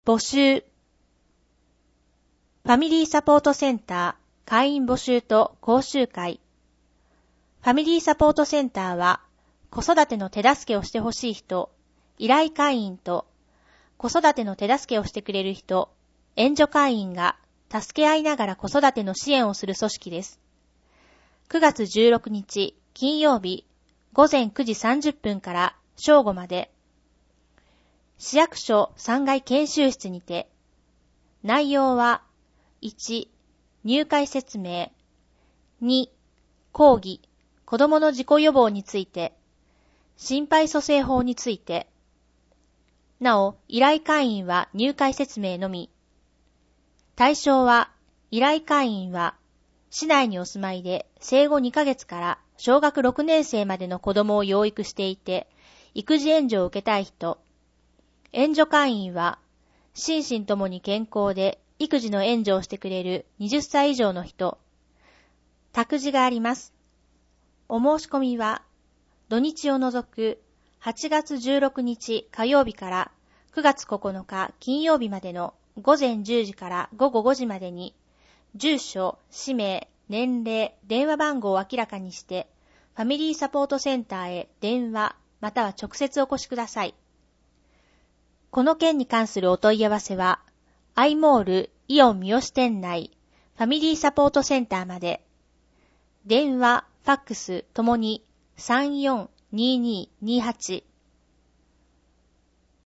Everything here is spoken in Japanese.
募集。ファミリーサポートセンター会員募集と講習会。ファミリーサポートセンターは、子育ての手助けをしてほしい人、依頼会員と、子育ての手助けをしてくれる人、援助会員が助け合いながら子育ての支援をする組織です。9月16日金曜日午前9時30分から正午まで、市役所3階研修室にて、内容は1、入会説明、2、講義、子供の事故予防について、心肺蘇生法について、なお、依頼会員は入会説明のみ。対象は、依頼会員は、市内にお住まいで生後2ヶ月から小学6年生までの子供を養育していて、育児援助を受けたい人。援助会員は、心身ともに健康で育児の援助をしてくれる20歳以上の人。託児があります。お申し込みは、土日を除く8月16日火曜日から9月9日金曜日までの午前10時から午後5時までに、住所、氏名、年齢、電話番号を明らかにして、ファミリーサポートセンターへ電話または直接お越しください。この件に関するお問い合わせは、アイモールイオン三好店内ファミリーサポートセンターまで。電話、ファックスともに342228